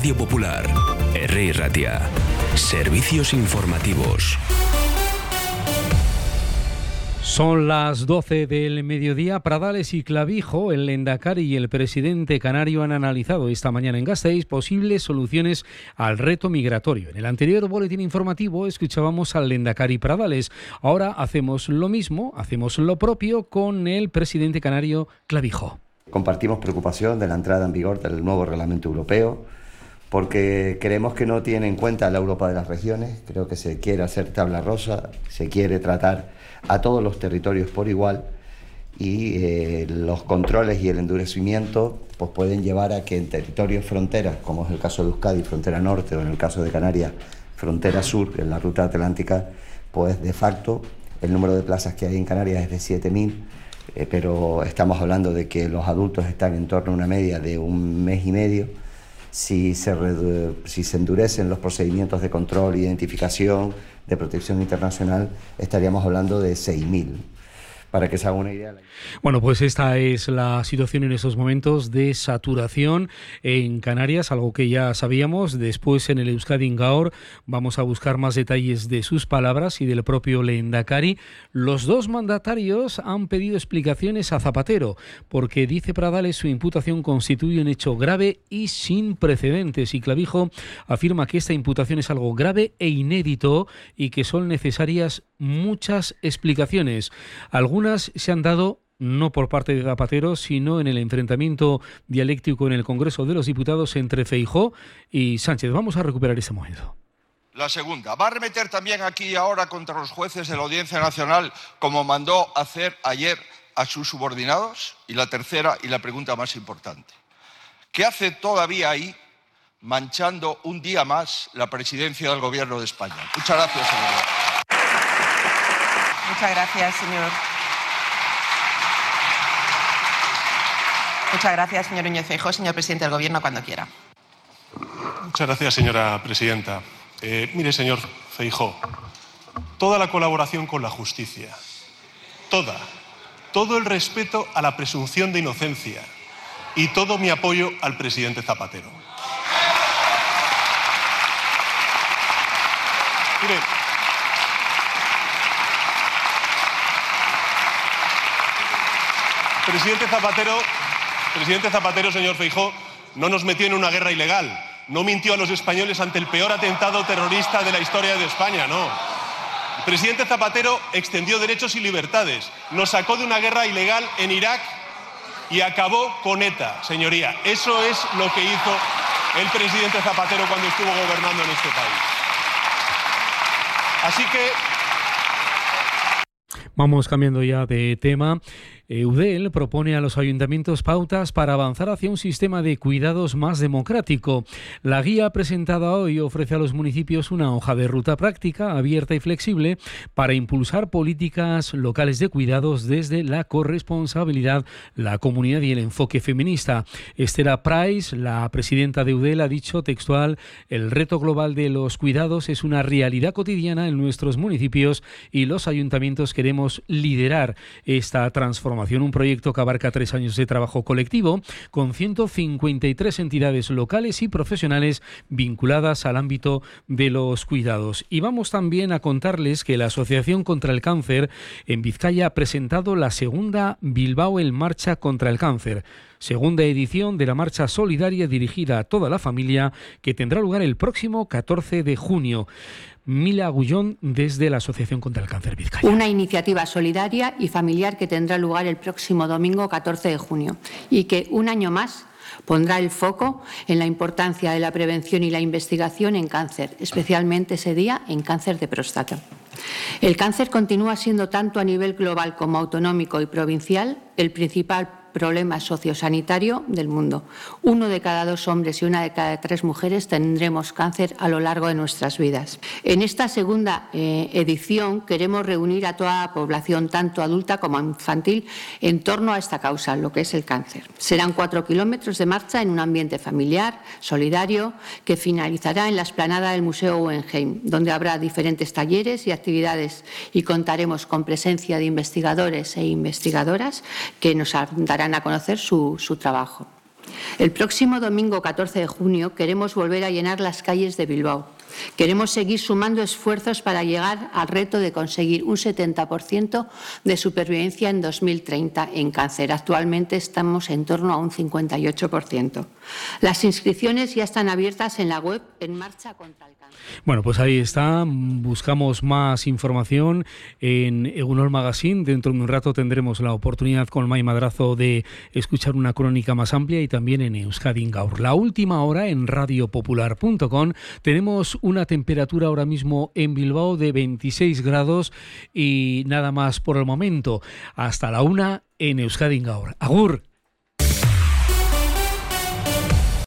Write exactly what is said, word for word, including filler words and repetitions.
Radio Popular, Herri Ratia, servicios informativos. Son las doce del mediodía. Pradales y Clavijo, el lehendakari y el presidente canario han analizado esta mañana en Gasteiz posibles soluciones al reto migratorio. En el anterior boletín informativo escuchábamos al lehendakari Pradales. Ahora hacemos lo mismo, hacemos lo propio con el presidente canario Clavijo. Compartimos preocupación de la entrada en vigor del nuevo reglamento europeo, porque creemos que no tiene en cuenta la Europa de las regiones. Creo que se quiere hacer tabla rosa, se quiere tratar a todos los territorios por igual, y eh, los controles y el endurecimiento pues pueden llevar a que en territorios fronteras, como es el caso de Euskadi, frontera norte, o en el caso de Canarias, frontera sur, en la ruta atlántica, pues de facto el número de plazas que hay en Canarias es de siete mil, eh, pero estamos hablando de que los adultos están en torno a una media de un mes y medio. Si se, redu- si se endurecen los procedimientos de control, identificación, de protección internacional, estaríamos hablando de seis mil. Para que se haga una idea. Bueno, pues esta es la situación en estos momentos de saturación en Canarias, algo que ya sabíamos. Después en el Euskadi Gaur vamos a buscar más detalles de sus palabras y del propio lehendakari. Los dos mandatarios han pedido explicaciones a Zapatero, porque dice Pradales su imputación constituye un hecho grave y sin precedentes. Y Clavijo afirma que esta imputación es algo grave e inédito y que son necesarias muchas explicaciones. Algunas se han dado no por parte de Zapatero, sino en el enfrentamiento dialéctico en el Congreso de los Diputados entre Feijóo y Sánchez. Vamos a recuperar ese momento. La segunda, ¿va a arremeter también aquí ahora contra los jueces de la Audiencia Nacional como mandó hacer ayer a sus subordinados? Y la tercera, y la pregunta más importante, ¿qué hace todavía ahí manchando un día más la presidencia del Gobierno de España? Muchas gracias, señor. Muchas gracias, señor. Muchas gracias, señor Núñez Feijóo. Señor presidente del Gobierno, cuando quiera. Muchas gracias, señora presidenta. Eh, mire, señor Feijóo, toda la colaboración con la justicia, toda, todo el respeto a la presunción de inocencia y todo mi apoyo al presidente Zapatero. Mire, presidente Zapatero, presidente Zapatero, señor Feijóo, no nos metió en una guerra ilegal, no mintió a los españoles ante el peor atentado terrorista de la historia de España, no. El presidente Zapatero extendió derechos y libertades, nos sacó de una guerra ilegal en Irak y acabó con ETA, señoría. Eso es lo que hizo el presidente Zapatero cuando estuvo gobernando en este país. Así que... Vamos cambiando ya de tema. Eudel propone a los ayuntamientos pautas para avanzar hacia un sistema de cuidados más democrático. La guía presentada hoy ofrece a los municipios una hoja de ruta práctica, abierta y flexible para impulsar políticas locales de cuidados desde la corresponsabilidad, la comunidad y el enfoque feminista. Estela Price, la presidenta de Eudel, ha dicho textual: el reto global de los cuidados es una realidad cotidiana en nuestros municipios y los ayuntamientos queremos liderar esta transformación. Un proyecto que abarca tres años de trabajo colectivo con ciento cincuenta y tres entidades locales y profesionales vinculadas al ámbito de los cuidados. Y vamos también a contarles que la Asociación contra el Cáncer en Vizcaya ha presentado la segunda Bilbao en Marcha contra el Cáncer. Segunda edición de la marcha solidaria dirigida a toda la familia que tendrá lugar el próximo catorce de junio. Mila Agullón, desde la Asociación contra el Cáncer Vizcaya. Una iniciativa solidaria y familiar que tendrá lugar el próximo domingo catorce de junio y que un año más pondrá el foco en la importancia de la prevención y la investigación en cáncer, especialmente ese día en cáncer de próstata. El cáncer continúa siendo, tanto a nivel global como autonómico y provincial, el principal problema sociosanitario del mundo. Uno de cada dos hombres y una de cada tres mujeres tendremos cáncer a lo largo de nuestras vidas. En esta segunda eh, edición queremos reunir a toda la población, tanto adulta como infantil, en torno a esta causa, lo que es el cáncer. Serán cuatro kilómetros de marcha en un ambiente familiar, solidario, que finalizará en la explanada del Museo Guggenheim, donde habrá diferentes talleres y actividades y contaremos con presencia de investigadores e investigadoras que nos darán a conocer su, su trabajo. El próximo domingo catorce de junio queremos volver a llenar las calles de Bilbao. Queremos seguir sumando esfuerzos para llegar al reto de conseguir un setenta por ciento de supervivencia en dos mil treinta en cáncer. Actualmente estamos en torno a un cincuenta y ocho por ciento. Las inscripciones ya están abiertas en la web En Marcha contra el Cáncer. Bueno, pues ahí está. Buscamos más información en Egunon Magazine. Dentro de un rato tendremos la oportunidad con Mai Madrazo de escuchar una crónica más amplia y también en Euskadi Gaur. La última hora en radio popular punto com tenemos una temperatura ahora mismo en Bilbao de veintiséis grados y nada más por el momento. Hasta la una en Euskadi Gaur. Agur.